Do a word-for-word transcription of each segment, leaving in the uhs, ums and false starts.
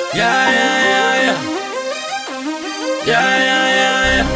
Yeah, yeah, yeah, yeah. Yeah, yeah, yeah, yeah.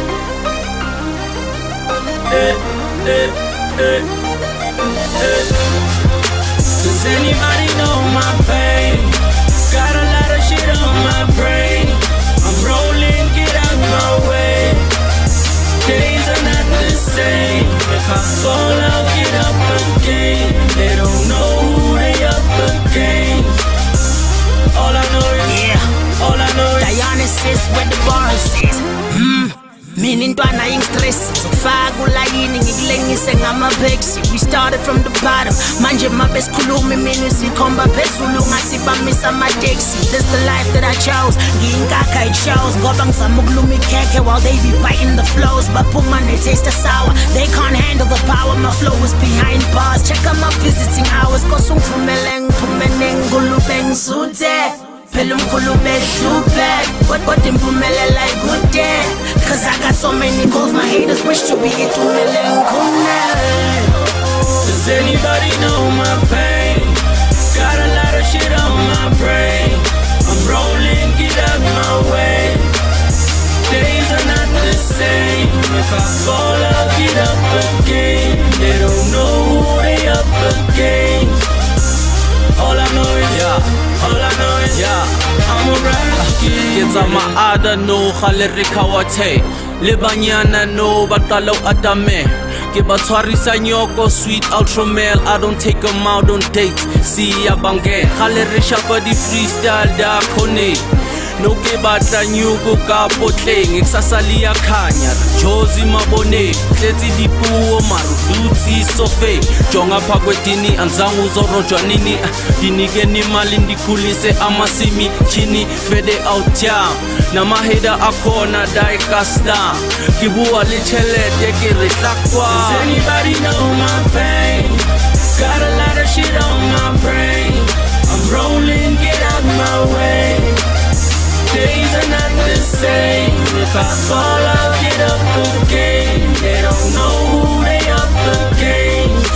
Eh, eh, eh, eh. Does anybody know my pain? Got a lot of shit on my brain. I'm rolling, get out my way. Days are not the same. If I fall, I'll get up again. They don't know who they up against. All I know is, yeah. All I know is Dionysus where the bars is. Hmm. Mina intwana ing-stress Sokufaka ulayini ngikulengise ngama-peksi. We started from the bottom Manje mabe sikhuluma imini sikhomba phezulu ngathi bamisa ama-taxi. This the life that I chose Ngiyinkakha it shows Ngoba ngizama ukuluma ikhekhe while they be biting the flows. Baphuma ne-taste sour They can't handle the power My flow is behind bars Check out my visiting hours Kose ungivumele ngiphumene ngigulube ngisuthe Phela umkhulube hluphe Kodwa impumelelo ayikude Cause I got so many goals My haters wish to be ithumele ngikhune. Does anybody know my pain? Got a lot of shit on my brain. I'm rolling, get out my way. Days are not the same. If I fall, I'll get up again. They don't know who they up against. All I know is, yeah. All I know is, yeah. I'm a rap. Get on my other no, Khalerika Wate. Libanyana no, Batalo Adame. Kibatwarisa nyoko, sweet ultra male. I don't take them out on dates. See ya bange. Khalerisha body freestyle da kone. No kebata nyuko kapotleng Eksasaliya khanya Jozi mabone Klezi dipuo marudutsi sofe Jonga pakwetini anzangu zoro jwanini Dinike ni mali ndikulise amasimi Chini fede out ya Na maheda akona daikasta Kibua lichele degere takwa. Does anybody know my pain? Got a lot of shit on my brain. I'm rolling, get out my way. Days are not the same. If I fall, I'll get up again. They don't know who they up against.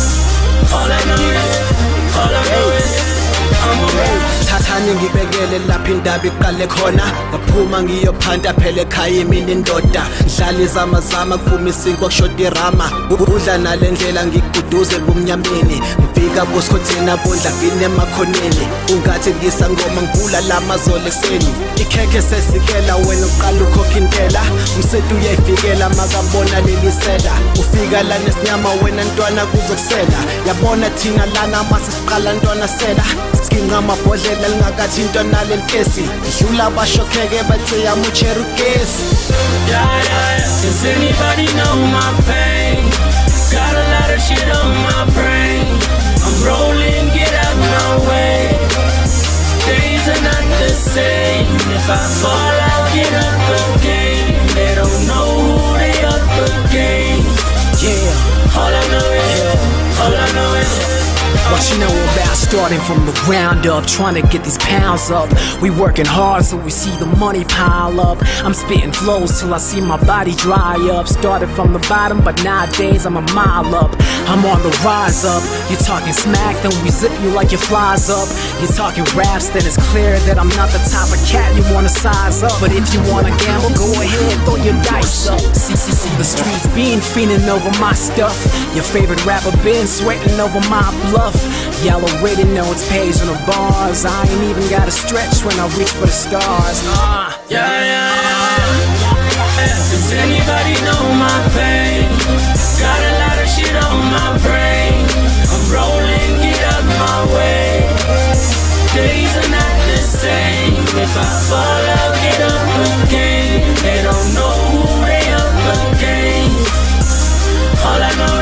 All I know is, all I know is, I'm a rap. Thathani ngibekele lapha indaba iqale khona ngaphuma ngiyophanda phela ekhaya imini indoda dlala izamazama kuphuma isinkwa kushoda irama udla nalendlela ngiguduze bumnyameni ngifika bosikhothina bondla vini emakhoneni ungathi ngisangoma ngivula lamazole seni ikhekhe sesikela wena uqala ukhokha intela umsetu uyayifikela makambona lelisela ufika la nesinyama wena ntwana kuzokusela yabona thina lana masisiqala ntwana sela skinga amabhodlela lingakathi into nalenkesi idlula abashokheke bathi yamucherukesi. Yeah, yeah, yeah. Does anybody know my pain? Got a lot of shit on my brain. I'm rolling, get out my way. Days are not the same. If I fall, I'll get up again. They don't know who they up against. Yeah. All I know is, yeah. All I know is, what you know about starting from the ground up, trying to get these pounds up. We working hard so we see the money pile up. I'm spitting flows till I see my body dry up. Started from the bottom, but nowadays I'm a mile up. I'm on the rise up. You're talking smack, then we zip you like your flies up. You're talking raps, then it's clear that I'm not the type of cat you wanna size up. But if you wanna gamble, go ahead, throw your dice up. See, see, see the streets been fiending over my stuff. Your favorite rapper been sweating over my bluff. Y'all already know it's page on the bars. I ain't even gotta stretch when I reach for the stars. uh, yeah, yeah, yeah. Does anybody know my pain? Got a lot of shit on my brain. I'm rolling, get out my way. Days are not the same. If I fall, I'll get up again. They don't know who they up against. All I know